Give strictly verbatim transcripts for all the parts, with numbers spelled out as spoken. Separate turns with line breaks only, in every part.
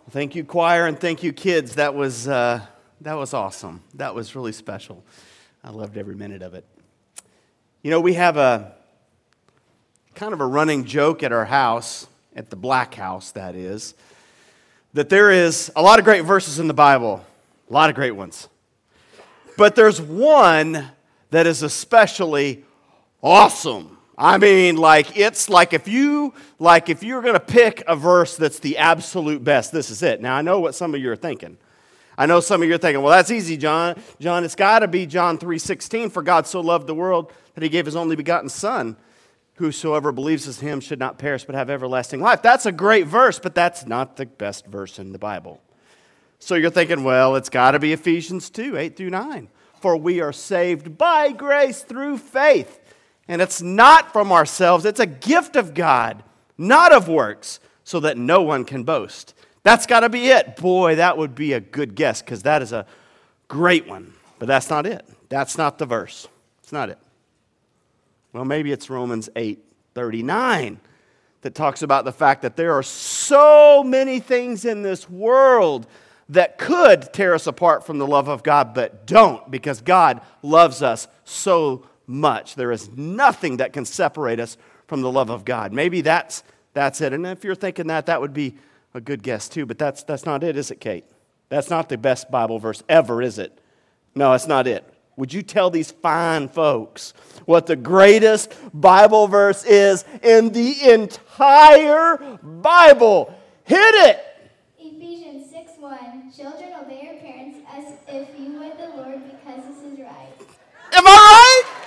Thank you, choir, and thank you, kids. That was uh, that was awesome. That was really special. I loved every minute of it. You know, we have a kind of a running joke at our house, at the Black House, that is, that there is a lot of great verses in the Bible, a lot of great ones. But there's one that is especially awesome. I mean, like, it's like if you, like if you're going to pick a verse that's the absolute best, this is it. Now, I know what some of you are thinking. I know some of you are thinking, well, that's easy, John. John, it's got to be John three sixteen, for God so loved the world that he gave his only begotten Son. Whosoever believes in him should not perish but have everlasting life. That's a great verse, but that's not the best verse in the Bible. So you're thinking, well, it's got to be Ephesians two, eight through nine. For we are saved by grace through faith. And it's not from ourselves. It's a gift of God, not of works, so that no one can boast. That's got to be it. Boy, that would be a good guess, because that is a great one. But that's not it. That's not the verse. It's not it. Well, maybe it's Romans eight thirty-nine that talks about the fact that there are so many things in this world that could tear us apart from the love of God, but don't, because God loves us so much. There is nothing that can separate us from the love of God. Maybe that's that's it. And if you're thinking that, that would be a good guess too. But that's that's not it, is it, Kate? That's not the best Bible verse ever, is it? No, it's not it. Would you tell these fine folks what the greatest Bible verse is in the entire Bible? Hit it!
Ephesians six one. Children, obey your parents as if you were the Lord, because this is right.
Am I right?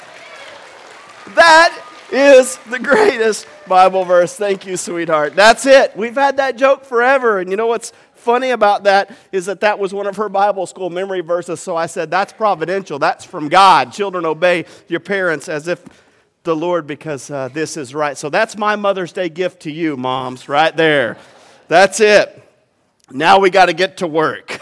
That is the greatest Bible verse. Thank you, sweetheart. That's it. We've had that joke forever. And you know what's funny about that is that that was one of her Bible school memory verses. So I said, that's providential. That's from God. Children, obey your parents as if the Lord, because uh, this is right. So that's my Mother's Day gift to you, moms, right there. That's it. Now we got to get to work.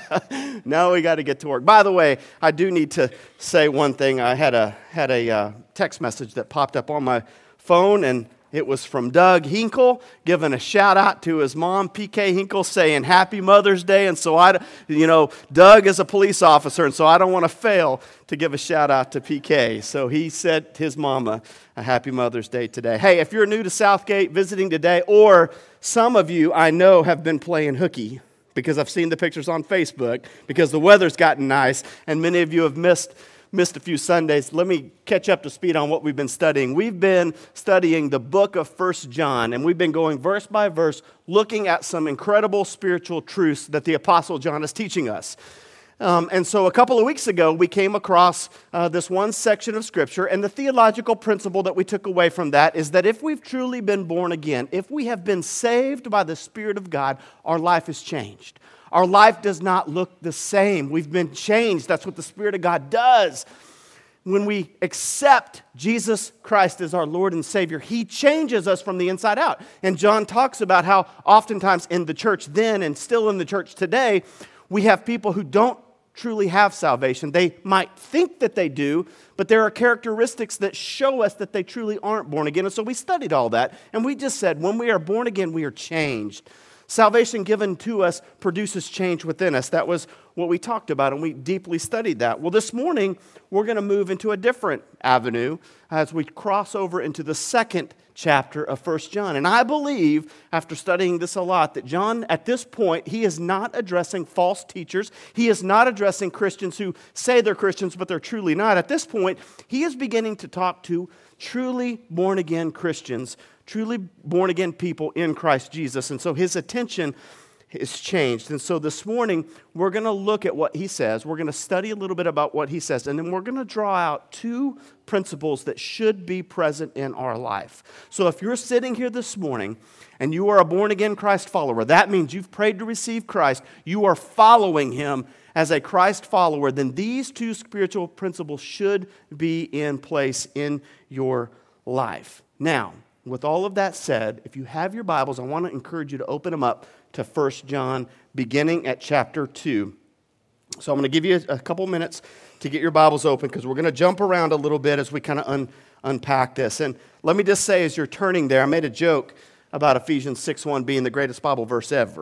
Now we got to get to work. By the way, I do need to say one thing. I had a had a uh, text message that popped up on my phone, and it was from Doug Hinkle, giving a shout out to his mom, P K Hinkle, saying Happy Mother's Day. And so I, you know, Doug is a police officer, and so I don't want to fail to give a shout out to P K. So he sent his mama a Happy Mother's Day today. Hey, if you're new to Southgate, visiting today, or some of you I know have been playing hooky, because I've seen the pictures on Facebook, because the weather's gotten nice, and many of you have missed missed a few Sundays. Let me catch up to speed on what we've been studying. We've been studying the book of First John, and we've been going verse by verse, looking at some incredible spiritual truths that the Apostle John is teaching us. Um, and so a couple of weeks ago, we came across uh, this one section of Scripture, and the theological principle that we took away from that is that if we've truly been born again, if we have been saved by the Spirit of God, our life has changed. Our life does not look the same. We've been changed. That's what the Spirit of God does. When we accept Jesus Christ as our Lord and Savior, He changes us from the inside out. And John talks about how oftentimes in the church then and still in the church today, we have people who don't truly have salvation. They might think that they do, but there are characteristics that show us that they truly aren't born again. And so we studied all that, and we just said when we are born again, we are changed. Salvation given to us produces change within us. That was what we talked about, and we deeply studied that. Well, this morning, we're going to move into a different avenue as we cross over into the second chapter of First John. And I believe, after studying this a lot, that John, at this point, he is not addressing false teachers. He is not addressing Christians who say they're Christians, but they're truly not. At this point, he is beginning to talk to truly born-again Christians, truly born-again people in Christ Jesus. And so his attention is changed. And so this morning, we're going to look at what he says. We're going to study a little bit about what he says. And then we're going to draw out two principles that should be present in our life. So if you're sitting here this morning and you are a born-again Christ follower, that means you've prayed to receive Christ. You are following him as a Christ follower. Then these two spiritual principles should be in place in your life. Now, with all of that said, if you have your Bibles, I want to encourage you to open them up to First John, beginning at chapter two. So I'm going to give you a couple minutes to get your Bibles open, because we're going to jump around a little bit as we kind of un- unpack this. And let me just say, as you're turning there, I made a joke about Ephesians six one being the greatest Bible verse ever.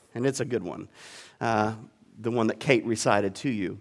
and it's a good one, uh, the one that Kate recited to you.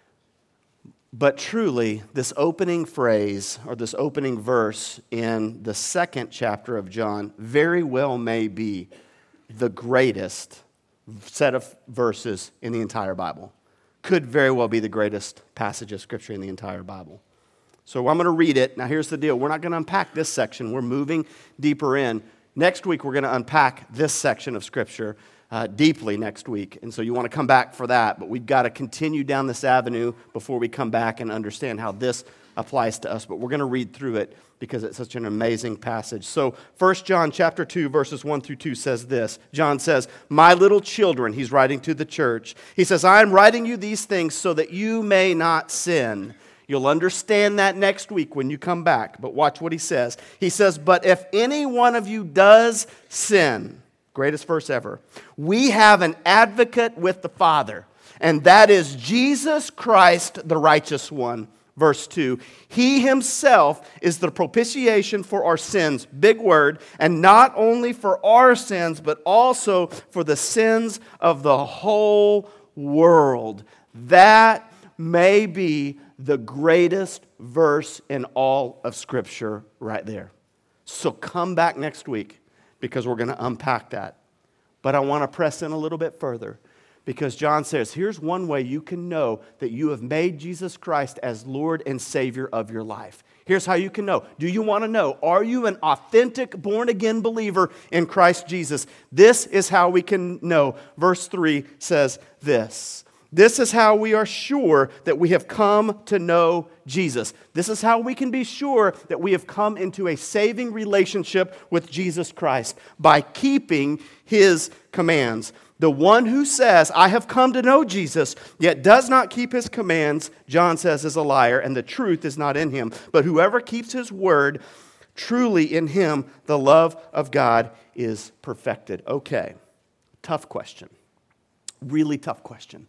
But truly, this opening phrase or this opening verse in the second chapter of John very well may be the greatest set of verses in the entire Bible. Could very well be the greatest passage of Scripture in the entire Bible. So I'm going to read it. Now here's the deal. We're not going to unpack this section. We're moving deeper in. Next week, we're going to unpack this section of Scripture Uh, deeply next week. And so you want to come back for that. But we've got to continue down this avenue before we come back and understand how this applies to us. But we're going to read through it because it's such an amazing passage. So First John chapter two, verses one through two says this. John says, "My little children," he's writing to the church. He says, "I am writing you these things so that you may not sin." You'll understand that next week when you come back. But watch what he says. He says, "But if any one of you does sin," greatest verse ever, "we have an advocate with the Father, and that is Jesus Christ, the righteous one." Verse two, "He himself is the propitiation for our sins," big word, "and not only for our sins, but also for the sins of the whole world." That may be the greatest verse in all of Scripture right there. So come back next week, because we're going to unpack that. But I want to press in a little bit further, because John says, here's one way you can know that you have made Jesus Christ as Lord and Savior of your life. Here's how you can know. Do you want to know? Are you an authentic born-again believer in Christ Jesus? This is how we can know. Verse three says this. This is how we are sure that we have come to know Jesus. This is how we can be sure that we have come into a saving relationship with Jesus Christ, by keeping His commands. The one who says, "I have come to know Jesus," yet does not keep His commands, John says, is a liar, and the truth is not in him. But whoever keeps His word, truly in him the love of God is perfected. Okay, tough question. Really tough question.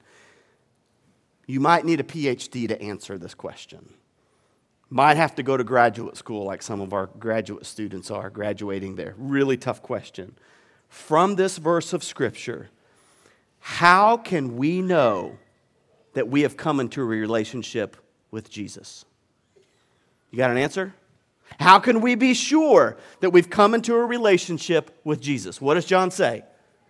You might need a P H D to answer this question. Might have to go to graduate school like some of our graduate students are graduating there. Really tough question. From this verse of Scripture, how can we know that we have come into a relationship with Jesus? You got an answer? How can we be sure that we've come into a relationship with Jesus? What does John say?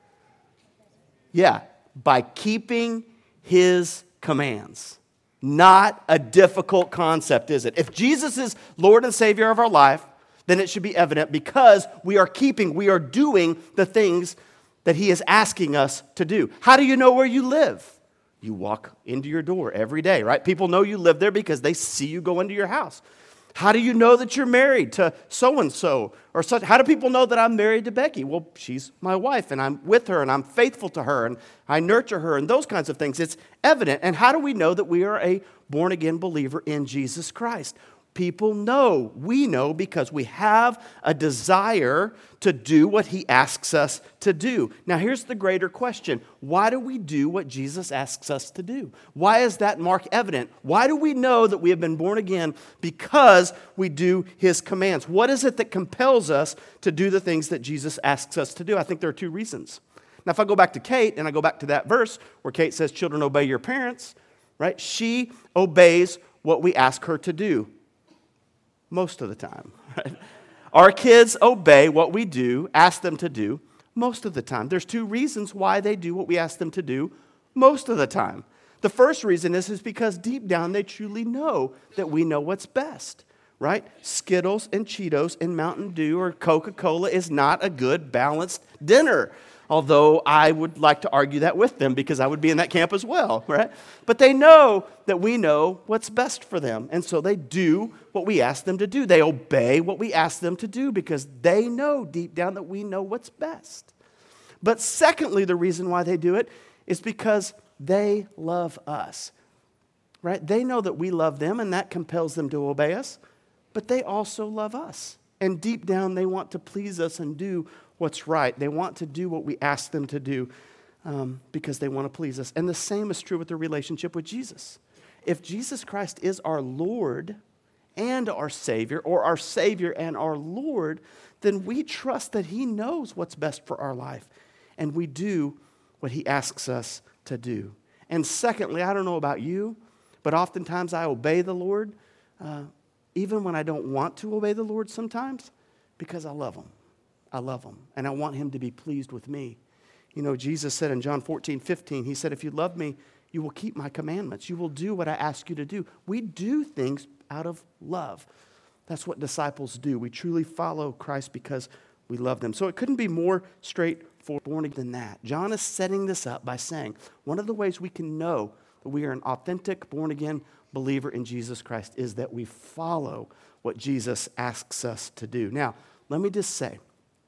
Yeah, by keeping His commands. Not a difficult concept, is it? If Jesus is Lord and Savior of our life, then it should be evident because we are keeping, we are doing the things that He is asking us to do. How do you know where you live? You walk into your door every day, right? People know you live there because they see you go into your house. How do you know that you're married to so-and-so or such? How do people know that I'm married to Becky? Well, she's my wife, and I'm with her, and I'm faithful to her, and I nurture her, and those kinds of things. It's evident. And how do we know that we are a born-again believer in Jesus Christ? People know. We know because we have a desire to do what He asks us to do. Now, here's the greater question. Why do we do what Jesus asks us to do? Why is that mark evident? Why do we know that we have been born again? Because we do His commands. What is it that compels us to do the things that Jesus asks us to do? I think there are two reasons. Now, if I go back to Kate and I go back to that verse where Kate says, "Children, obey your parents," right? She obeys what we ask her to do. Most of the time, right? Our kids obey what we do, ask them to do, most of the time. There's two reasons why they do what we ask them to do most of the time. The first reason is, is because deep down they truly know that we know what's best, right? Skittles and Cheetos and Mountain Dew or Coca-Cola is not a good, balanced dinner. Although I would like to argue that with them because I would be in that camp as well, right? But they know that we know what's best for them. And so they do what we ask them to do. They obey what we ask them to do because they know deep down that we know what's best. But secondly, the reason why they do it is because they love us, right? They know that we love them and that compels them to obey us. But they also love us. And deep down they want to please us and do what's right. They want to do what we ask them to do um, because they want to please us. And the same is true with their relationship with Jesus. If Jesus Christ is our Lord and our Savior, or our Savior and our Lord, then we trust that He knows what's best for our life. And we do what he asks us to do. And secondly, I don't know about you, but oftentimes I obey the Lord, uh, even when I don't want to obey the Lord sometimes, because I love him. I love him, and I want him to be pleased with me. You know, Jesus said in John fourteen fifteen, he said, if you love me, you will keep my commandments. You will do what I ask you to do. We do things out of love. That's what disciples do. We truly follow Christ because we love them. So it couldn't be more straightforward born again than that. John is setting this up by saying, one of the ways we can know that we are an authentic born-again believer in Jesus Christ is that we follow what Jesus asks us to do. Now, let me just say,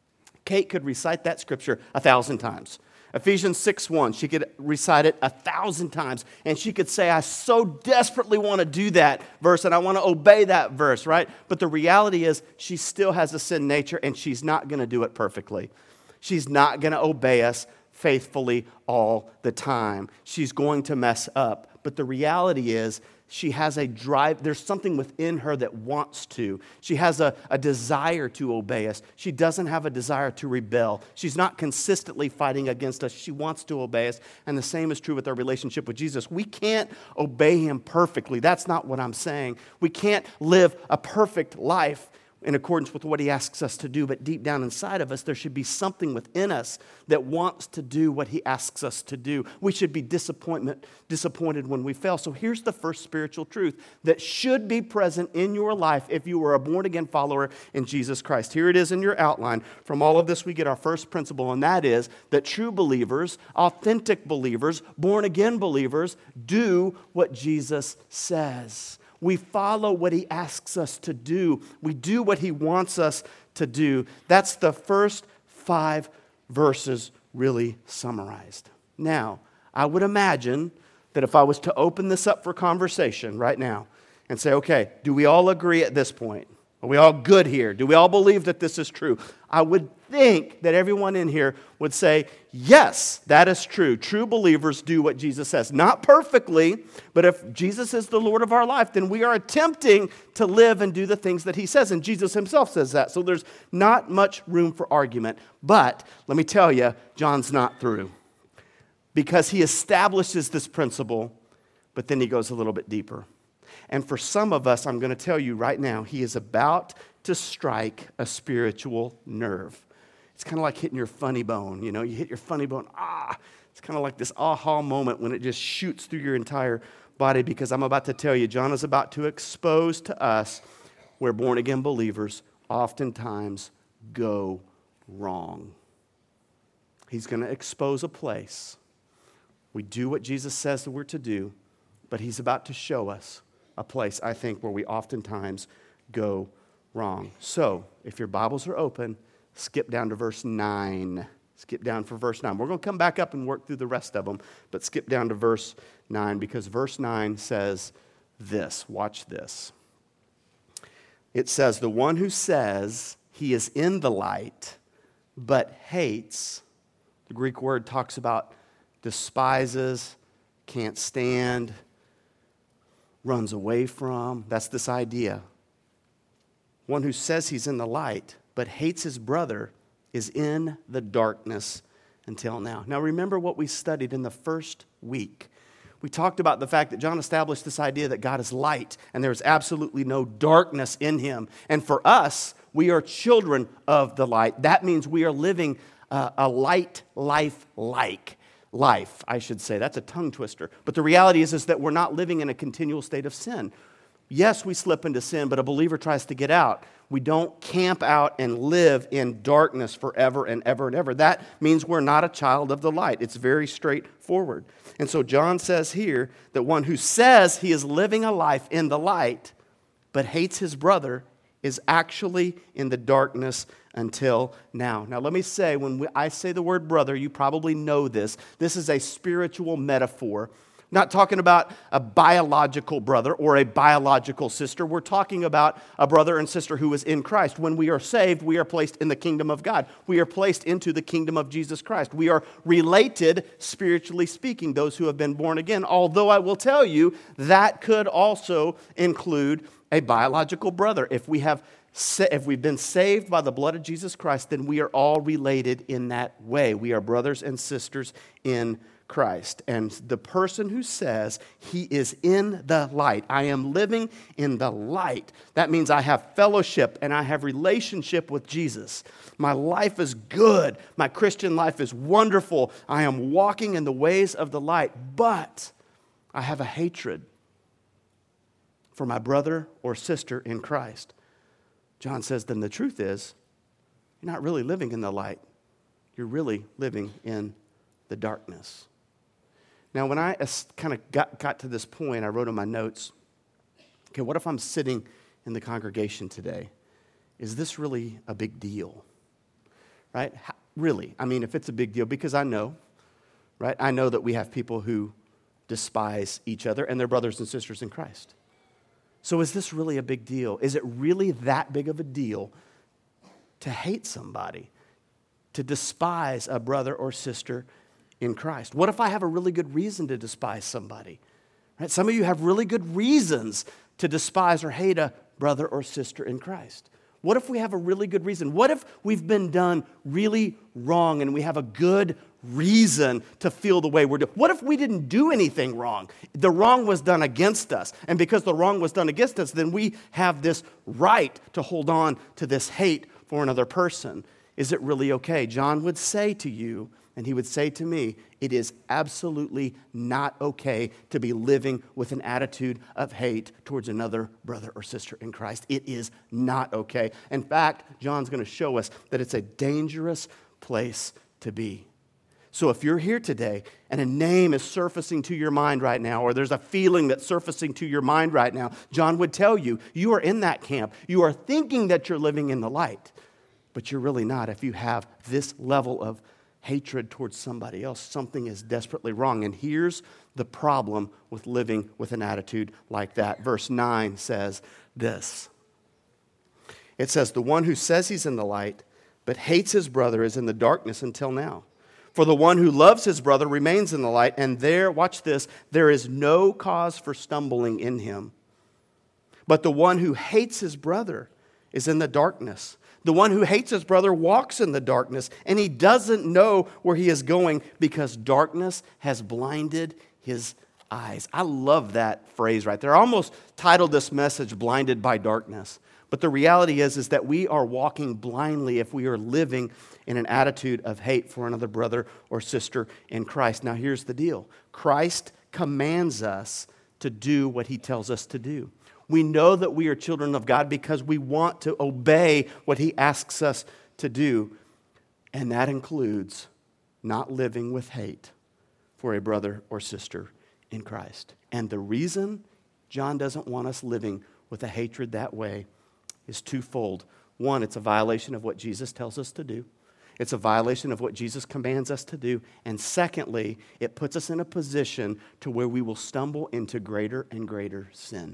Kate could recite that scripture a thousand times. Ephesians six one, she could recite it a thousand times, and she could say, I so desperately want to do that verse, and I want to obey that verse, right? But the reality is, she still has a sin nature, and she's not going to do it perfectly. She's not going to obey us faithfully all the time. She's going to mess up. But the reality is, she has a drive. There's something within her that wants to. She has a, a desire to obey us. She doesn't have a desire to rebel. She's not consistently fighting against us. She wants to obey us. And the same is true with our relationship with Jesus. We can't obey him perfectly. That's not what I'm saying. We can't live a perfect life in accordance with what he asks us to do, but deep down inside of us, there should be something within us that wants to do what he asks us to do. We should be disappointment, disappointed when we fail. So here's the first spiritual truth that should be present in your life if you are a born-again follower in Jesus Christ. Here it is in your outline. From all of this, we get our first principle, and that is that true believers, authentic believers, born-again believers, do what Jesus says. We follow what he asks us to do. We do what he wants us to do. That's the first five verses really summarized. Now, I would imagine that if I was to open this up for conversation right now and say, okay, do we all agree at this point? Are we all good here? Do we all believe that this is true? I would think that everyone in here would say, yes, that is true. True believers do what Jesus says. Not perfectly, but if Jesus is the Lord of our life, then we are attempting to live and do the things that he says. And Jesus himself says that. So there's not much room for argument. But let me tell you, John's not through. Because he establishes this principle, but then he goes a little bit deeper. And for some of us, I'm going to tell you right now, he is about to strike a spiritual nerve. It's kind of like hitting your funny bone. You know, you hit your funny bone, ah, it's kind of like this aha moment when it just shoots through your entire body, because I'm about to tell you, John is about to expose to us where born-again believers oftentimes go wrong. He's going to expose a place. We do what Jesus says that we're to do, but he's about to show us a place, I think, where we oftentimes go wrong. So, if your Bibles are open, skip down to verse nine. Skip down for verse nine. We're going to come back up and work through the rest of them, but skip down to verse nine, because verse nine says this. Watch this. It says, the one who says he is in the light, but hates, the Greek word talks about despises, can't stand, runs away from. That's this idea. One who says he's in the light, but hates his brother, is in the darkness until now. Now remember what we studied in the first week. We talked about the fact that John established this idea that God is light and there's absolutely no darkness in him. And for us, we are children of the light. That means we are living uh, a light life like. Life, I should say. That's a tongue twister. But the reality is, is that we're not living in a continual state of sin. Yes, we slip into sin, but a believer tries to get out. We don't camp out and live in darkness forever and ever and ever. That means we're not a child of the light. It's very straightforward. And so John says here that one who says he is living a life in the light, but hates his brother, is actually in the darkness until now. Now, let me say, when we, I say the word brother, you probably know this. This is a spiritual metaphor. Not talking about a biological brother or a biological sister. We're talking about a brother and sister who is in Christ. When we are saved, we are placed in the kingdom of God. We are placed into the kingdom of Jesus Christ. We are related, spiritually speaking, those who have been born again. Although I will tell you, that could also include a biological brother. If we have if we've been saved by the blood of Jesus Christ, then we are all related in that way. We are brothers and sisters in Christ. And the person who says he is in the light, I am living in the light, that means I have fellowship and I have relationship with Jesus. My life is good. My Christian life is wonderful. I am walking in the ways of the light, but I have a hatred for my brother or sister in Christ. John says, then the truth is, you're not really living in the light. You're really living in the darkness. Now, when I kind of got, got to this point, I wrote in my notes, okay, what if I'm sitting in the congregation today? Is this really a big deal? Right? How, really? I mean, if it's a big deal, because I know, right? I know that we have people who despise each other and their brothers and sisters in Christ. So is this really a big deal? Is it really that big of a deal to hate somebody, to despise a brother or sister in Christ? What if I have a really good reason to despise somebody? Right? Some of you have really good reasons to despise or hate a brother or sister in Christ. What if we have a really good reason? What if we've been done really wrong and we have a good reason to feel the way we're doing? What if we didn't do anything wrong? The wrong was done against us. And because the wrong was done against us, then we have this right to hold on to this hate for another person. Is it really okay? John would say to you, and he would say to me, it is absolutely not okay to be living with an attitude of hate towards another brother or sister in Christ. It is not okay. In fact, John's going to show us that it's a dangerous place to be. So if you're here today and a name is surfacing to your mind right now, or there's a feeling that's surfacing to your mind right now, John would tell you, you are in that camp. You are thinking that you're living in the light, but you're really not. If you have this level of hatred towards somebody else, something is desperately wrong. And here's the problem with living with an attitude like that. Verse nine says this. It says, the one who says he's in the light, but hates his brother is in the darkness until now. For the one who loves his brother remains in the light, and there, watch this, there is no cause for stumbling in him. But the one who hates his brother is in the darkness. The one who hates his brother walks in the darkness, and he doesn't know where he is going because darkness has blinded his eyes. I love that phrase right there. I almost titled this message, Blinded by Darkness. But the reality is, is that we are walking blindly if we are living in an attitude of hate for another brother or sister in Christ. Now, here's the deal. Christ commands us to do what he tells us to do. We know that we are children of God because we want to obey what he asks us to do. And that includes not living with hate for a brother or sister in Christ. And the reason John doesn't want us living with a hatred that way is twofold. One, it's a violation of what Jesus tells us to do. It's a violation of what Jesus commands us to do. And secondly, it puts us in a position to where we will stumble into greater and greater sin.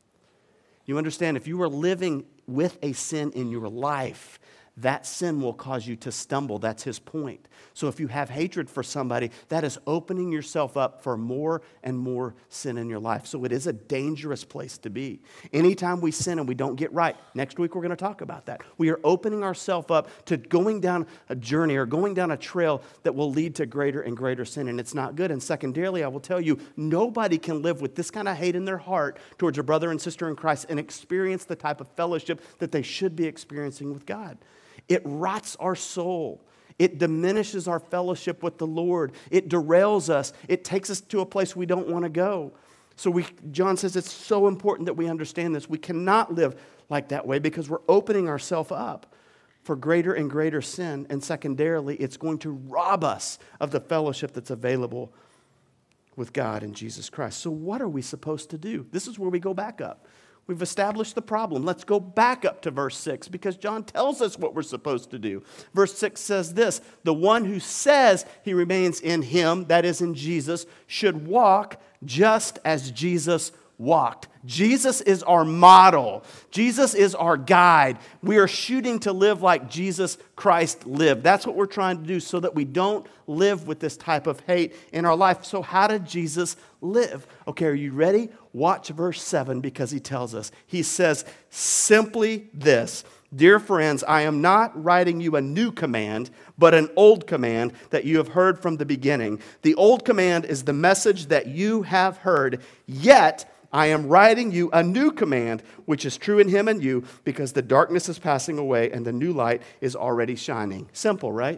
You understand, if you are living with a sin in your life, that sin will cause you to stumble. That's his point. So if you have hatred for somebody, that is opening yourself up for more and more sin in your life. So it is a dangerous place to be. Anytime we sin and we don't get right, next week we're going to talk about that. We are opening ourselves up to going down a journey or going down a trail that will lead to greater and greater sin, and it's not good. And secondarily, I will tell you, nobody can live with this kind of hate in their heart towards a brother and sister in Christ and experience the type of fellowship that they should be experiencing with God. It rots our soul. It diminishes our fellowship with the Lord. It derails us. It takes us to a place we don't want to go. So we, John says it's so important that we understand this. We cannot live like that way because we're opening ourselves up for greater and greater sin. And secondarily, it's going to rob us of the fellowship that's available with God in Jesus Christ. So what are we supposed to do? This is where we go back up. We've established the problem. Let's go back up to verse six because John tells us what we're supposed to do. Verse six says this, the one who says he remains in him, that is in Jesus, should walk just as Jesus walked. Jesus is our model. Jesus is our guide. We are shooting to live like Jesus Christ lived. That's what we're trying to do so that we don't live with this type of hate in our life. So how did Jesus live? Okay, are you ready? Watch verse seven because he tells us. He says simply this: "Dear friends, I am not writing you a new command, but an old command that you have heard from the beginning. The old command is the message that you have heard, yet I am writing you a new command, which is true in him and you, because the darkness is passing away and the new light is already shining." Simple, right?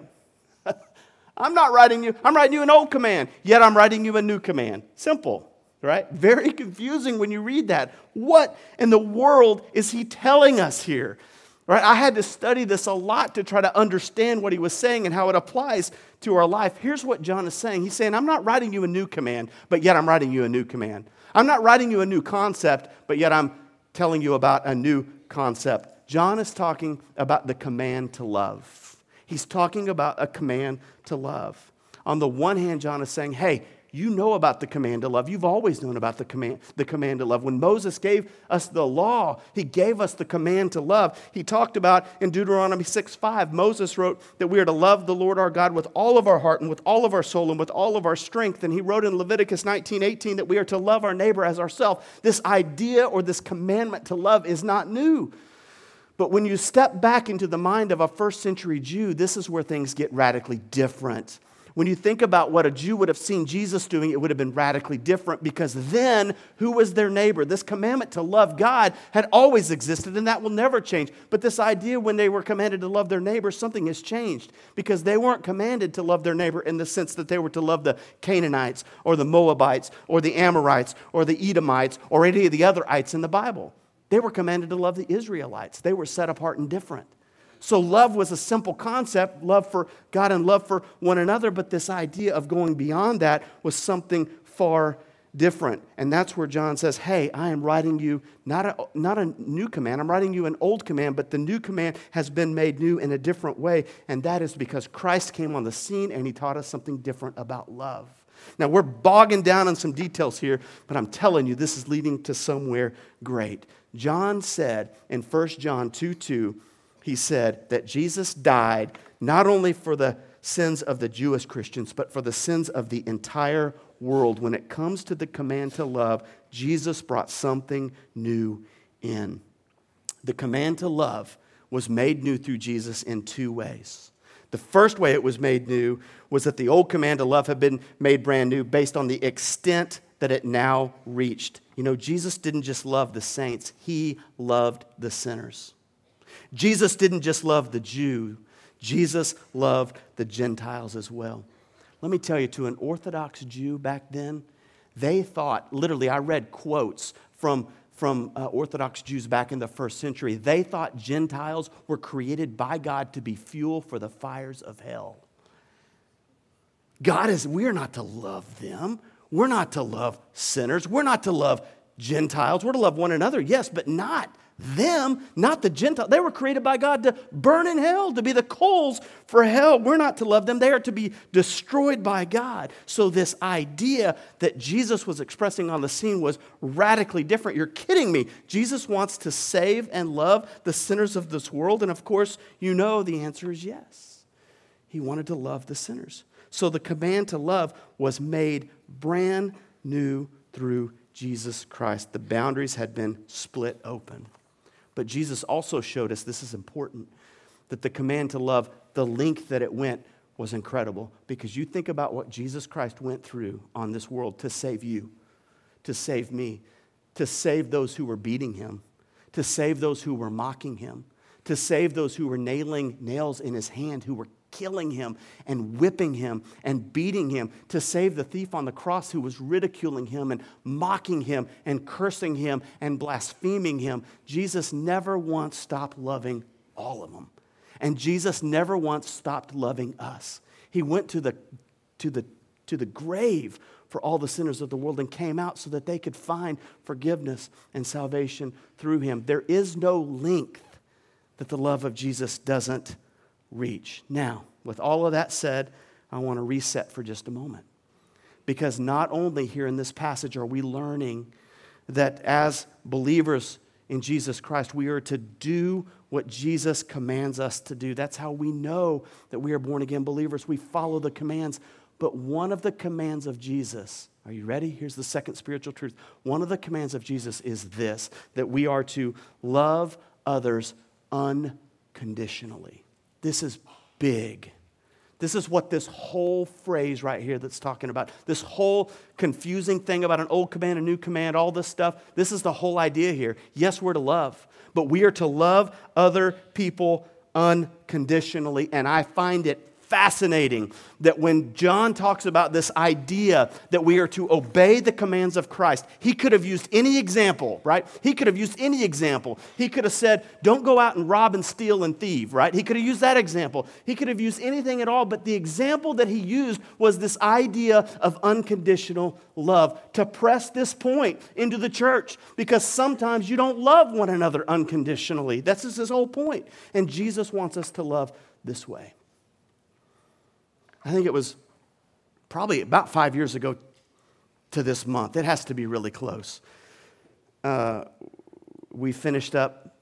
I'm not writing you, I'm writing you an old command, yet I'm writing you a new command. Simple, right? Very confusing when you read that. What in the world is he telling us here? Right? I had to study this a lot to try to understand what he was saying and how it applies to our life. Here's what John is saying. He's saying, I'm not writing you a new command, but yet I'm writing you a new command. I'm not writing you a new concept, but yet I'm telling you about a new concept. John is talking about the command to love. He's talking about a command to love. On the one hand, John is saying, hey, you know about the command to love. You've always known about the command, the command to love. When Moses gave us the law, he gave us the command to love. He talked about in Deuteronomy six five, Moses wrote that we are to love the Lord our God with all of our heart and with all of our soul and with all of our strength. And he wrote in Leviticus nineteen eighteen that we are to love our neighbor as ourselves. This idea or this commandment to love is not new. But when you step back into the mind of a first century Jew, this is where things get radically different. When you think about what a Jew would have seen Jesus doing, it would have been radically different, because then who was their neighbor? This commandment to love God had always existed, and that will never change. But this idea when they were commanded to love their neighbor, something has changed, because they weren't commanded to love their neighbor in the sense that they were to love the Canaanites or the Moabites or the Amorites or the Edomites or any of the other ites in the Bible. They were commanded to love the Israelites. They were set apart and different. So love was a simple concept, love for God and love for one another, but this idea of going beyond that was something far different. And that's where John says, hey, I am writing you not a, not a new command, I'm writing you an old command, but the new command has been made new in a different way, and that is because Christ came on the scene and he taught us something different about love. Now, we're bogging down on some details here, but I'm telling you, this is leading to somewhere great. John said in First John two two, he said that Jesus died not only for the sins of the Jewish Christians, but for the sins of the entire world. When it comes to the command to love, Jesus brought something new in. The command to love was made new through Jesus in two ways. The first way it was made new was that the old command to love had been made brand new based on the extent that it now reached. You know, Jesus didn't just love the saints, he loved the sinners. Jesus didn't just love the Jew, Jesus loved the Gentiles as well. Let me tell you, to an Orthodox Jew back then, they thought, literally, I read quotes from, from uh, Orthodox Jews back in the first century. They thought Gentiles were created by God to be fuel for the fires of hell. God is, we're not to love them. We're not to love sinners. We're not to love Gentiles. We're to love one another, yes, but not them, not the Gentiles. They were created by God to burn in hell, to be the coals for hell. We're not to love them. They are to be destroyed by God. So this idea that Jesus was expressing on the scene was radically different. You're kidding me. Jesus wants to save and love the sinners of this world. And of course, you know the answer is yes. He wanted to love the sinners. So the command to love was made brand new through Jesus Christ. The boundaries had been split open. But Jesus also showed us, this is important, that the command to love, the length that it went was incredible. Because you think about what Jesus Christ went through on this world to save you, to save me, to save those who were beating him, to save those who were mocking him, to save those who were nailing nails in his hand, who were killing him and whipping him and beating him, to save the thief on the cross who was ridiculing him and mocking him and cursing him and blaspheming him. Jesus never once stopped loving all of them. And Jesus never once stopped loving us. He went to the, to the, to the grave for all the sinners of the world and came out so that they could find forgiveness and salvation through him. There is no length that the love of Jesus doesn't reach. Now, with all of that said, I want to reset for just a moment. Because not only here in this passage are we learning that as believers in Jesus Christ, we are to do what Jesus commands us to do. That's how we know that we are born-again believers. We follow the commands. But one of the commands of Jesus, are you ready? Here's the second spiritual truth. One of the commands of Jesus is this, that we are to love others unconditionally. This is big. This is what this whole phrase right here that's talking about, this whole confusing thing about an old command, a new command, all this stuff, this is the whole idea here. Yes, we're to love, but we are to love other people unconditionally. And I find it fascinating that when John talks about this idea that we are to obey the commands of Christ, he could have used any example, right? He could have used any example. He could have said, don't go out and rob and steal and thieve, right? He could have used that example. He could have used anything at all, but the example that he used was this idea of unconditional love to press this point into the church, because sometimes you don't love one another unconditionally. That's just his whole point. And Jesus wants us to love this way. I think it was probably about five years ago to this month. It has to be really close. Uh, we finished up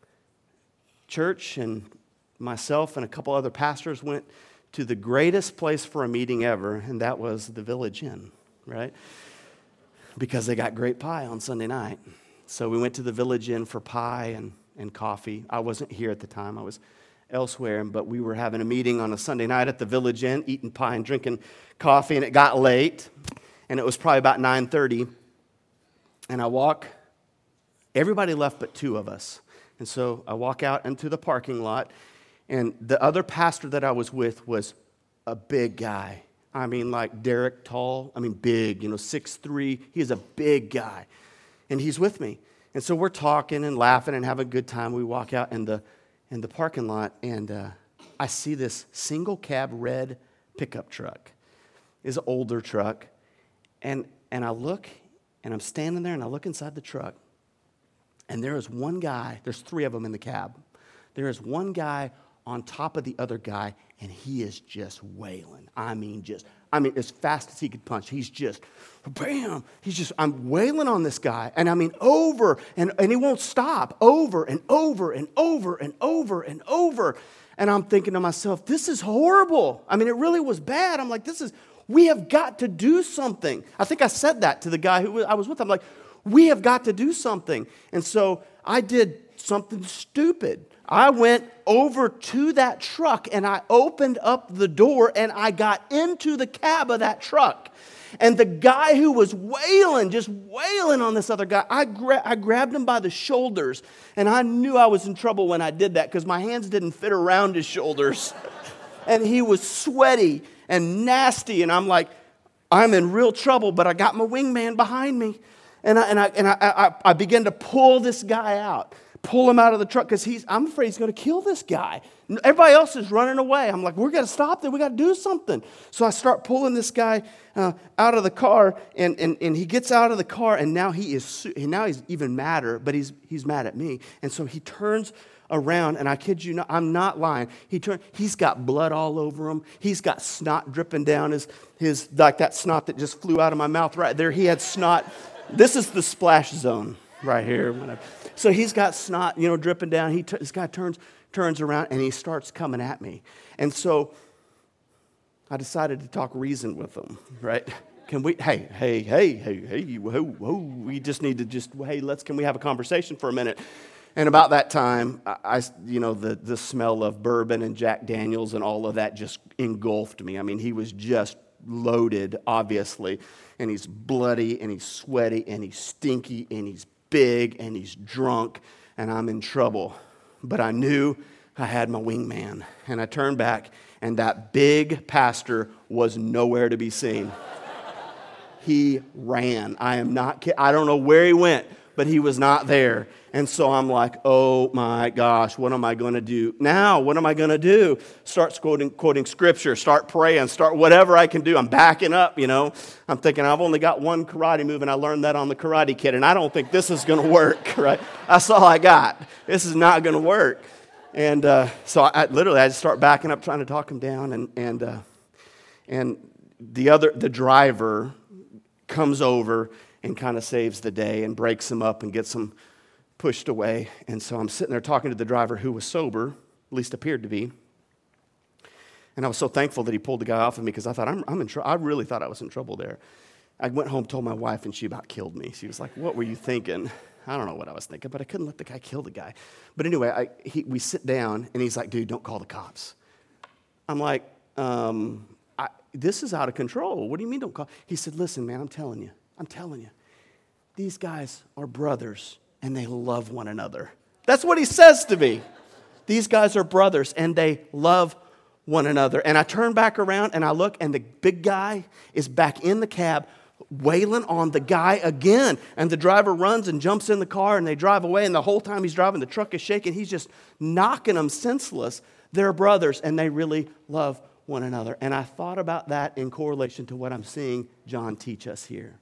church, and myself and a couple other pastors went to the greatest place for a meeting ever, and that was the Village Inn, right? Because they got great pie on Sunday night. So we went to the Village Inn for pie and, and coffee. I wasn't here at the time. I was elsewhere, but we were having a meeting on a Sunday night at the Village Inn, eating pie and drinking coffee, and it got late, and it was probably about nine thirty, and I walk, everybody left but two of us, and so I walk out into the parking lot, and the other pastor that I was with was a big guy. I mean, like Derek tall, I mean big, you know, six three, he's a big guy, and he's with me, and so we're talking and laughing and having a good time. We walk out, and the in the parking lot, and uh, I see this single cab red pickup truck. It's an older truck. And, and I look, and I'm standing there, and I look inside the truck, and there is one guy, there's three of them in the cab. There is one guy on top of the other guy, and he is just wailing. I mean, just, I mean, as fast as he could punch. He's just, bam, he's just, I'm wailing on this guy. And I mean, over, and, and he won't stop, over and over and over and over and over. And I'm thinking to myself, this is horrible. I mean, it really was bad. I'm like, this is, we have got to do something. I think I said that to the guy who I was with. I'm like, we have got to do something. And so I did something stupid. I went over to that truck, and I opened up the door, and I got into the cab of that truck. And the guy who was wailing, just wailing on this other guy, I, gra- I grabbed him by the shoulders, and I knew I was in trouble when I did that because my hands didn't fit around his shoulders. And he was sweaty and nasty, and I'm like, I'm in real trouble, but I got my wingman behind me. And I, and I, and I, I, I began to pull this guy out. Pull him out of the truck because he's, I'm afraid he's going to kill this guy. Everybody else is running away. I'm like, we're going to stop them. We got to do something. So I start pulling this guy uh, out of the car, and, and, and he gets out of the car, and now he is now he's even madder, but he's he's mad at me. And so he turns around, and I kid you not, I'm not lying. He turned. He's got blood all over him. He's got snot dripping down his his like that snot that just flew out of my mouth right there. He had snot. This is the splash zone right here. So he's got snot, you know, dripping down. He t- this guy turns turns around, and he starts coming at me. And so I decided to talk reason with him, right? Can we, hey, hey, hey, hey, hey, whoa, whoa, we just need to just, hey, let's, can we have a conversation for a minute? And about that time, I, I you know, the, the smell of bourbon and Jack Daniels and all of that just engulfed me. I mean, he was just loaded, obviously, and he's bloody, and he's sweaty, and he's stinky, and he's big, and he's drunk, and I'm in trouble. But I knew I had my wingman, and I turned back, and that big pastor was nowhere to be seen. He ran. I am not kidding. I don't know where he went, but he was not there. And so I'm like, oh my gosh, what am I going to do now? What am I going to do? Start quoting, quoting scripture, start praying, start whatever I can do. I'm backing up, you know. I'm thinking I've only got one karate move, and I learned that on the Karate Kid, and I don't think this is going to work, right? That's all I got. This is not going to work. And uh, so I, I literally, I just start backing up, trying to talk him down, and and uh, and the other, the driver comes over, and kind of saves the day and breaks him up and gets him pushed away. And so I'm sitting there talking to the driver who was sober, at least appeared to be. And I was so thankful that he pulled the guy off of me because I thought, I'm, I'm in trouble. I really thought I was in trouble there. I went home, told my wife, and she about killed me. She was like, what were you thinking? I don't know what I was thinking, but I couldn't let the guy kill the guy. But anyway, I, he, we sit down, and he's like, dude, don't call the cops. I'm like, um, I, this is out of control. What do you mean don't call? He said, listen, man, I'm telling you. I'm telling you. These guys are brothers, and they love one another. That's what he says to me. These guys are brothers, and they love one another. And I turn back around, and I look, and the big guy is back in the cab, wailing on the guy again. And the driver runs and jumps in the car, and they drive away. And the whole time he's driving, the truck is shaking. He's just knocking them senseless. They're brothers, and they really love one another. And I thought about that in correlation to what I'm seeing John teach us here.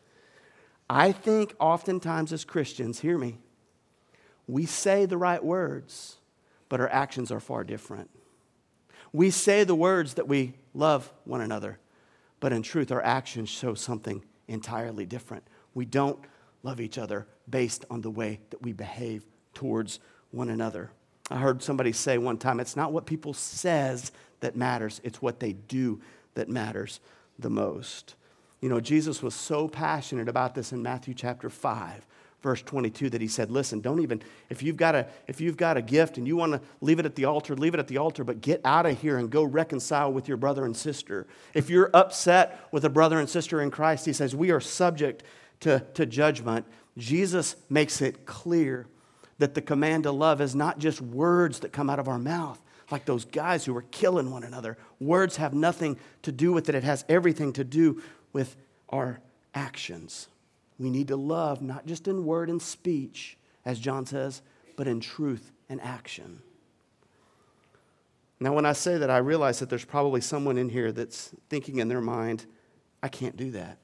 I think oftentimes as Christians, hear me, we say the right words, but our actions are far different. We say the words that we love one another, but in truth, our actions show something entirely different. We don't love each other based on the way that we behave towards one another. I heard somebody say one time, it's not what people says that matters, it's what they do that matters the most. You know, Jesus was so passionate about this in Matthew chapter five, verse twenty-two, that he said, listen, don't even, if you've got a, if you've got a gift and you want to leave it at the altar, leave it at the altar, but get out of here and go reconcile with your brother and sister. If you're upset with a brother and sister in Christ, he says, we are subject to, to judgment. Jesus makes it clear that the command to love is not just words that come out of our mouth, like those guys who were killing one another. Words have nothing to do with it. It has everything to do with our actions. We need to love not just in word and speech, as John says, but in truth and action. Now, when I say that, I realize that there's probably someone in here that's thinking in their mind, I can't do that.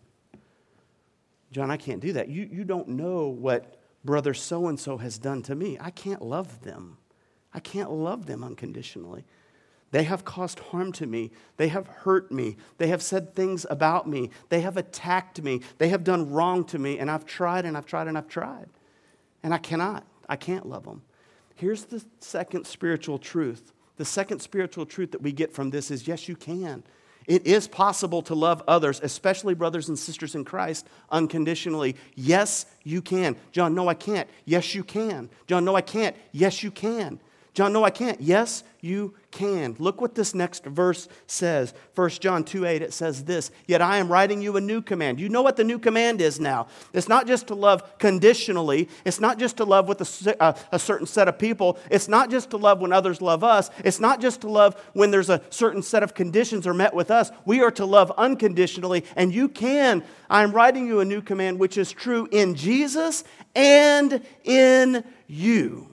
John, I can't do that. You, you don't know what brother so-and-so has done to me. I can't love them. I can't love them unconditionally. They have caused harm to me. They have hurt me. They have said things about me. They have attacked me. They have done wrong to me. And I've tried and I've tried and I've tried. And I cannot. I can't love them. Here's the second spiritual truth. The second spiritual truth that we get from this is, yes, you can. It is possible to love others, especially brothers and sisters in Christ, unconditionally. Yes, you can. John, no, I can't. Yes, you can. John, no, I can't. Yes, you can. John, no, I can't. Yes, you can. Look what this next verse says. First John two eight, it says this, yet I am writing you a new command. You know what the new command is now. It's not just to love conditionally. It's not just to love with a, uh, a certain set of people. It's not just to love when others love us. It's not just to love when there's a certain set of conditions are met with us. We are to love unconditionally, and you can. I am writing you a new command, which is true in Jesus and in you.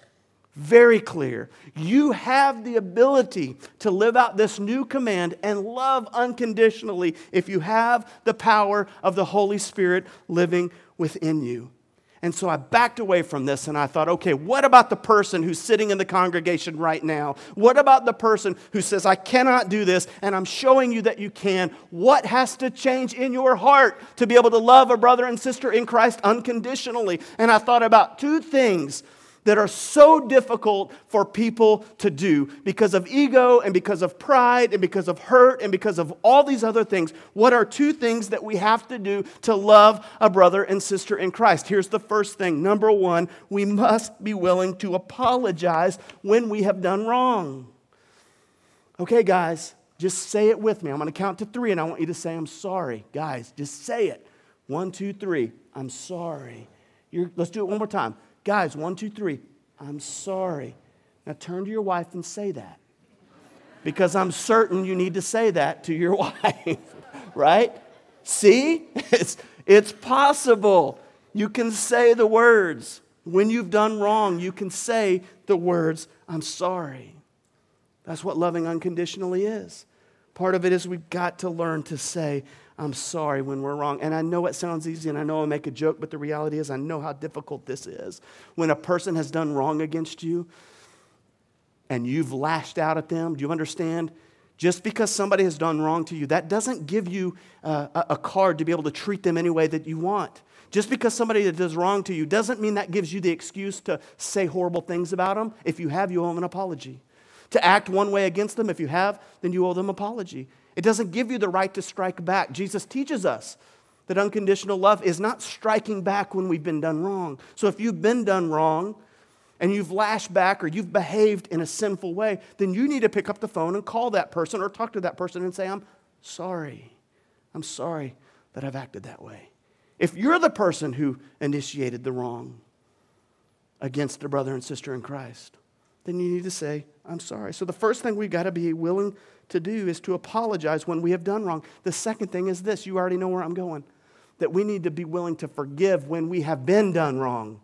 Very clear. You have the ability to live out this new command and love unconditionally if you have the power of the Holy Spirit living within you. And so I backed away from this and I thought, okay, what about the person who's sitting in the congregation right now? What about the person who says, I cannot do this, and I'm showing you that you can? What has to change in your heart to be able to love a brother and sister in Christ unconditionally? And I thought about two things that are so difficult for people to do because of ego and because of pride and because of hurt and because of all these other things. What are two things that we have to do to love a brother and sister in Christ? Here's the first thing. Number one, we must be willing to apologize when we have done wrong. Okay, guys, just say it with me. I'm going to count to three and I want you to say, I'm sorry. Guys, just say it. One, two, three. I'm sorry. You're, let's do it one more time. Guys, one, two, three, I'm sorry. Now turn to your wife and say that. Because I'm certain you need to say that to your wife, right? See? It's, it's possible. You can say the words. When you've done wrong, you can say the words, I'm sorry. That's what loving unconditionally is. Part of it is we've got to learn to say, I'm sorry when we're wrong. And I know it sounds easy and I know I make a joke, but the reality is I know how difficult this is. When a person has done wrong against you and you've lashed out at them, do you understand? Just because somebody has done wrong to you, that doesn't give you uh, a, a card to be able to treat them any way that you want. Just because somebody that does wrong to you doesn't mean that gives you the excuse to say horrible things about them. If you have, you owe them an apology. To act one way against them, if you have, then you owe them an apology. It doesn't give you the right to strike back. Jesus teaches us that unconditional love is not striking back when we've been done wrong. So if you've been done wrong and you've lashed back or you've behaved in a sinful way, then you need to pick up the phone and call that person or talk to that person and say, I'm sorry. I'm sorry that I've acted that way. If you're the person who initiated the wrong against a brother and sister in Christ, then you need to say, I'm sorry. So the first thing we've got to be willing to do is to apologize when we have done wrong. The second thing is this. You already know where I'm going. That we need to be willing to forgive when we have been done wrong.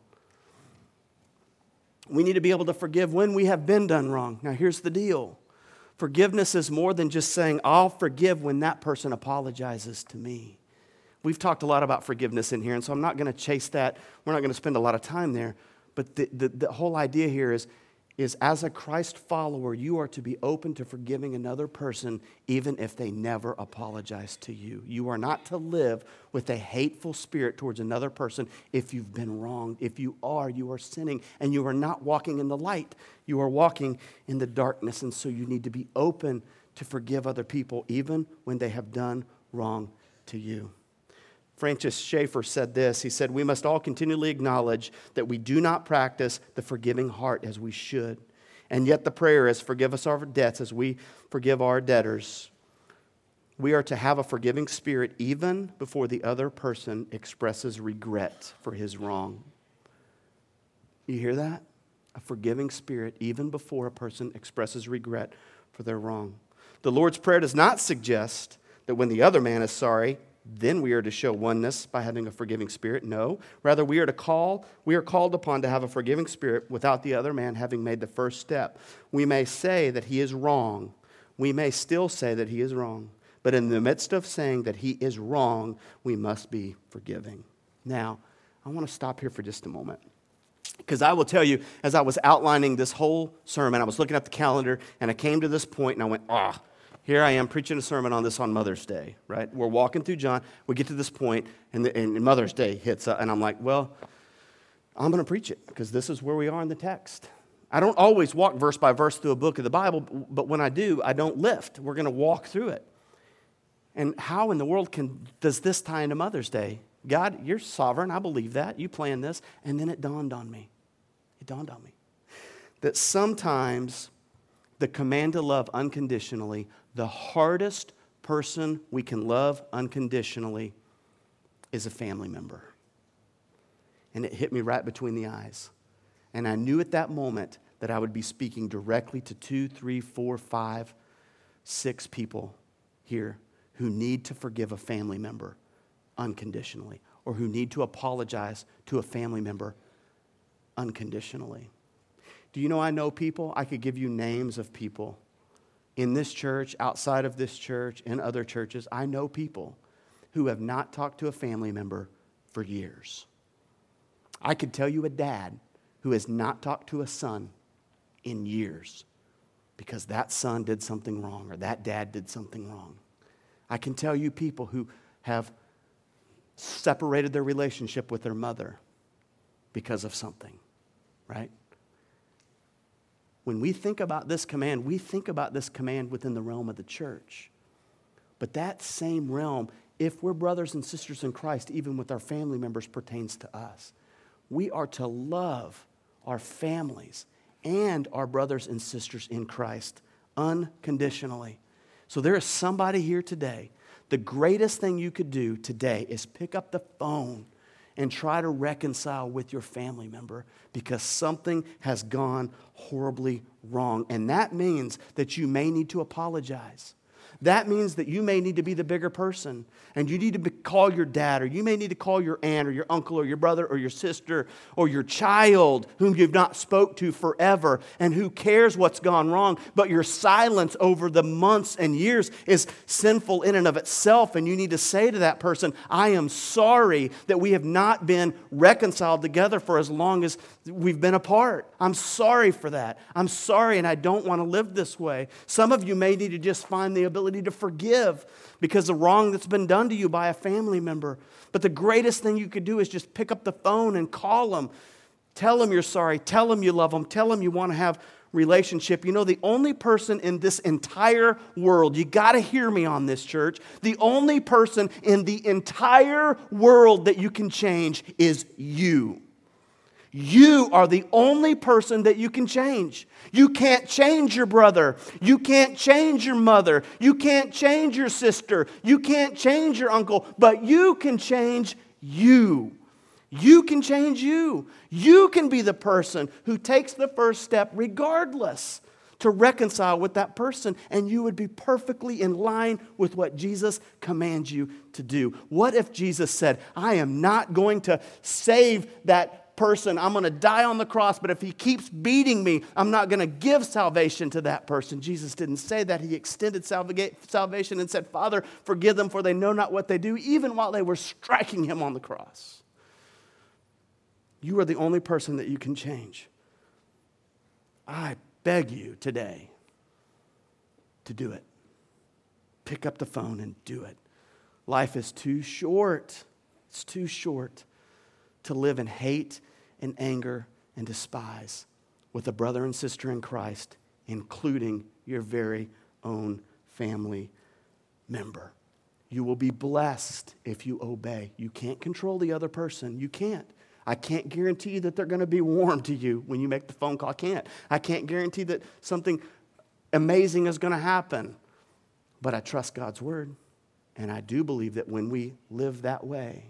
We need to be able to forgive when we have been done wrong. Now here's the deal. Forgiveness is more than just saying, I'll forgive when that person apologizes to me. We've talked a lot about forgiveness in here, and so I'm not going to chase that. We're not going to spend a lot of time there. But the, the, the whole idea here is, is as a Christ follower, you are to be open to forgiving another person even if they never apologize to you. You are not to live with a hateful spirit towards another person if you've been wronged. If you are, you are sinning, and you are not walking in the light. You are walking in the darkness, and so you need to be open to forgive other people even when they have done wrong to you. Francis Schaeffer said this. He said, we must all continually acknowledge that we do not practice the forgiving heart as we should. And yet the prayer is, forgive us our debts as we forgive our debtors. We are to have a forgiving spirit even before the other person expresses regret for his wrong. You hear that? A forgiving spirit even before a person expresses regret for their wrong. The Lord's Prayer does not suggest that when the other man is sorry, then we are to show oneness by having a forgiving spirit. No. Rather, we are to call, we are called upon to have a forgiving spirit without the other man having made the first step. We may say that he is wrong. We may still say that he is wrong. But in the midst of saying that he is wrong, we must be forgiving. Now, I want to stop here for just a moment. Because I will tell you, as I was outlining this whole sermon, I was looking at the calendar, and I came to this point, and I went, ah, here I am preaching a sermon on this on Mother's Day, right? We're walking through John. We get to this point, and, the, and Mother's Day hits, uh, and I'm like, well, I'm going to preach it because this is where we are in the text. I don't always walk verse by verse through a book of the Bible, but when I do, I don't lift. We're going to walk through it. And how in the world can does this tie into Mother's Day? God, you're sovereign. I believe that. You planned this. And then it dawned on me. It dawned on me that sometimes the command to love unconditionally, the hardest person we can love unconditionally is a family member. And it hit me right between the eyes. And I knew at that moment that I would be speaking directly to two, three, four, five, six people here who need to forgive a family member unconditionally, or who need to apologize to a family member unconditionally. Do you know I know people? I could give you names of people in this church, outside of this church, in other churches. I know people who have not talked to a family member for years. I could tell you a dad who has not talked to a son in years because that son did something wrong or that dad did something wrong. I can tell you people who have separated their relationship with their mother because of something, right? When we think about this command, we think about this command within the realm of the church. But that same realm, if we're brothers and sisters in Christ, even with our family members, pertains to us. We are to love our families and our brothers and sisters in Christ unconditionally. So there is somebody here today. The greatest thing you could do today is pick up the phone and try to reconcile with your family member because something has gone horribly wrong. And that means that you may need to apologize. That means that you may need to be the bigger person. And you need to be, call your dad, or you may need to call your aunt or your uncle or your brother or your sister or your child whom you've not spoke to forever and who cares what's gone wrong. But your silence over the months and years is sinful in and of itself. And you need to say to that person, I am sorry that we have not been reconciled together for as long as we've been apart. I'm sorry for that. I'm sorry, and I don't want to live this way. Some of you may need to just find the ability to forgive because of the wrong that's been done to you by a family member. But the greatest thing you could do is just pick up the phone and call them. Tell them you're sorry. Tell them you love them. Tell them you want to have relationship. You know, the only person in this entire world, you got to hear me on this, church, the only person in the entire world that you can change is you. You are the only person that you can change. You can't change your brother. You can't change your mother. You can't change your sister. You can't change your uncle. But you can change you. You can change you. You can be the person who takes the first step regardless to reconcile with that person, and you would be perfectly in line with what Jesus commands you to do. What if Jesus said, I am not going to save that person. I'm going to die on the cross, but if he keeps beating me, I'm not going to give salvation to that person. Jesus didn't say that. He extended salvation and said, Father, forgive them, for they know not what they do, even while they were striking him on the cross. You are the only person that you can change. I beg you today to do it. Pick up the phone and do it. Life is too short. It's too short to live in hate and anger and despise with a brother and sister in Christ, including your very own family member. You will be blessed if you obey. You can't control the other person. You can't. I can't guarantee that they're going to be warm to you when you make the phone call. I can't. I can't guarantee that something amazing is going to happen. But I trust God's word. And I do believe that when we live that way,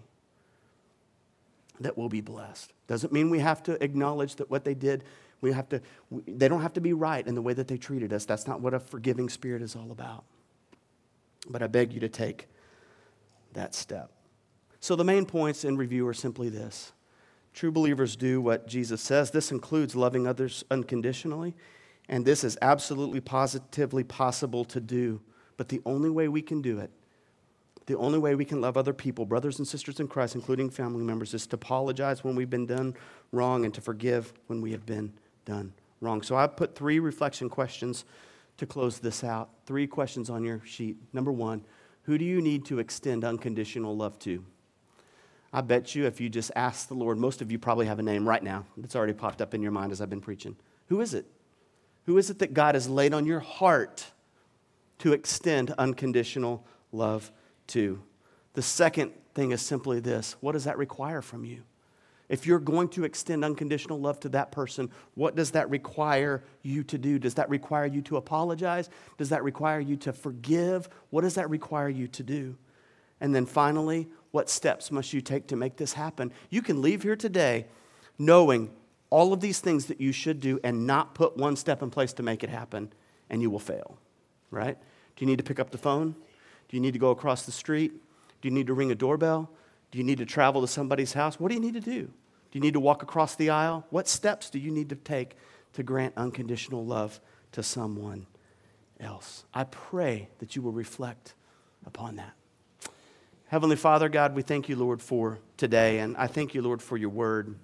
that we'll be blessed. Doesn't mean we have to acknowledge that what they did, we have to, they don't have to be right in the way that they treated us. That's not what a forgiving spirit is all about. But I beg you to take that step. So the main points in review are simply this. True believers do what Jesus says. This includes loving others unconditionally. And this is absolutely positively possible to do. But the only way we can do it, the only way we can love other people, brothers and sisters in Christ, including family members, is to apologize when we've been done wrong and to forgive when we have been done wrong. So I've put three reflection questions to close this out. Three questions on your sheet. Number one, who do you need to extend unconditional love to? I bet you if you just ask the Lord, most of you probably have a name right now that's already popped up in your mind as I've been preaching. Who is it? Who is it that God has laid on your heart to extend unconditional love to? The second thing is simply this. What does that require from you? If you're going to extend unconditional love to that person, what does that require you to do? Does that require you to apologize? Does that require you to forgive? What does that require you to do? And then finally, what steps must you take to make this happen? You can leave here today knowing all of these things that you should do and not put one step in place to make it happen, and you will fail, right? Do you need to pick up the phone? Do you need to go across the street? Do you need to ring a doorbell? Do you need to travel to somebody's house? What do you need to do? Do you need to walk across the aisle? What steps do you need to take to grant unconditional love to someone else? I pray that you will reflect upon that. Heavenly Father, God, we thank you, Lord, for today, and I thank you, Lord, for your word.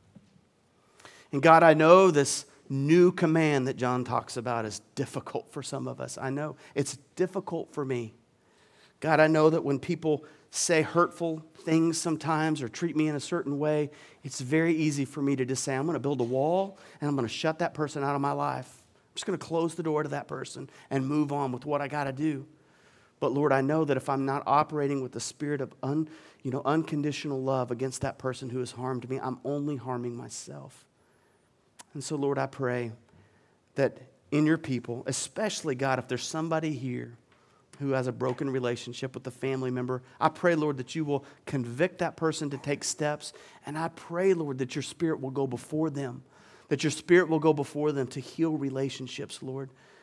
And God, I know this new command that John talks about is difficult for some of us. I know it's difficult for me. God, I know that when people say hurtful things sometimes or treat me in a certain way, it's very easy for me to just say, I'm going to build a wall and I'm going to shut that person out of my life. I'm just going to close the door to that person and move on with what I got to do. But Lord, I know that if I'm not operating with the spirit of un, you know, unconditional love against that person who has harmed me, I'm only harming myself. And so, Lord, I pray that in your people, especially, God, if there's somebody here who has a broken relationship with a family member, I pray, Lord, that you will convict that person to take steps. And I pray, Lord, that your spirit will go before them, that your spirit will go before them to heal relationships, Lord.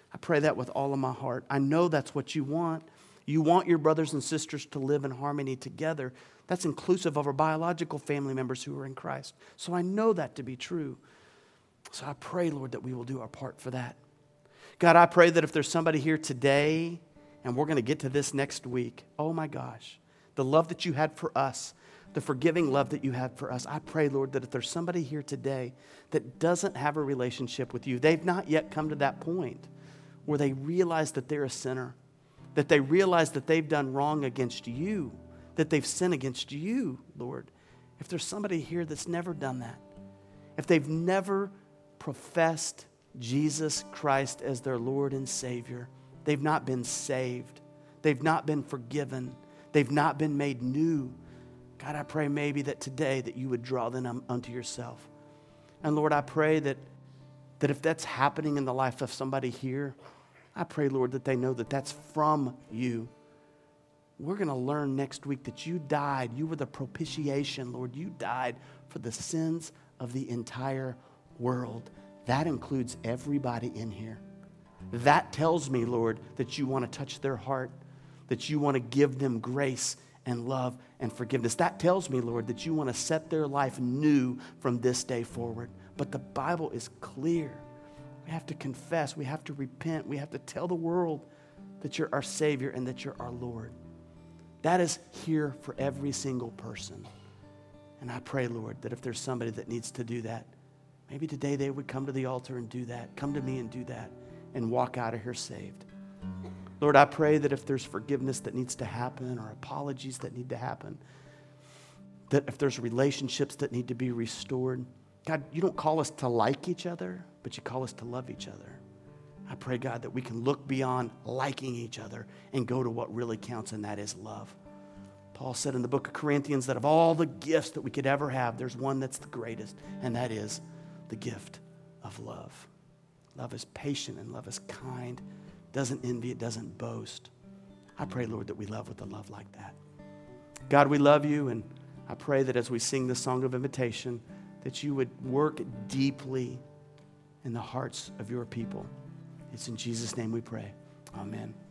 I pray that with all of my heart. I know that's what you want. You want your brothers and sisters to live in harmony together. That's inclusive of our biological family members who are in Christ. So I know that to be true. So I pray, Lord, that we will do our part for that. God, I pray that if there's somebody here today, and we're going to get to this next week, oh my gosh, the love that you had for us, the forgiving love that you had for us, I pray, Lord, that if there's somebody here today that doesn't have a relationship with you, they've not yet come to that point where they realize that they're a sinner, that they realize that they've done wrong against you, that they've sinned against you, Lord. If there's somebody here that's never done that, if they've never professed Jesus Christ as their Lord and Savior, they've not been saved, they've not been forgiven, they've not been made new, God, I pray maybe that today that you would draw them unto yourself. And Lord, I pray that, that if that's happening in the life of somebody here, I pray, Lord, that they know that that's from you. We're going to learn next week that you died. You were the propitiation, Lord. You died for the sins of the entire world. That includes everybody in here. That tells me, Lord, that you want to touch their heart, that you want to give them grace and love and forgiveness. That tells me, Lord, that you want to set their life new from this day forward. But the Bible is clear. We have to confess. We have to repent. We have to tell the world that you're our Savior and that you're our Lord. That is here for every single person. And I pray, Lord, that if there's somebody that needs to do that, maybe today they would come to the altar and do that. Come to me and do that and walk out of here saved. Lord, I pray that if there's forgiveness that needs to happen or apologies that need to happen, that if there's relationships that need to be restored, God, you don't call us to like each other, but you call us to love each other. I pray, God, that we can look beyond liking each other and go to what really counts, and that is love. Paul said in the book of Corinthians that of all the gifts that we could ever have, there's one that's the greatest, and that is the gift of love. Love is patient and love is kind. Doesn't envy, it doesn't boast. I pray, Lord, that we love with a love like that. God, we love you, and I pray that as we sing the song of invitation, that you would work deeply in the hearts of your people. It's in Jesus' name we pray. Amen.